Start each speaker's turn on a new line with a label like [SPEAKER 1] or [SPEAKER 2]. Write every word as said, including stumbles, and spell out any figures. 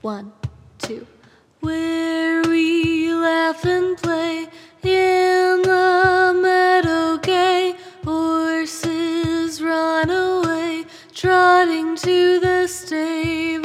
[SPEAKER 1] One, two. Where we laugh and play in the meadow gay, horses run away, trotting to the stable.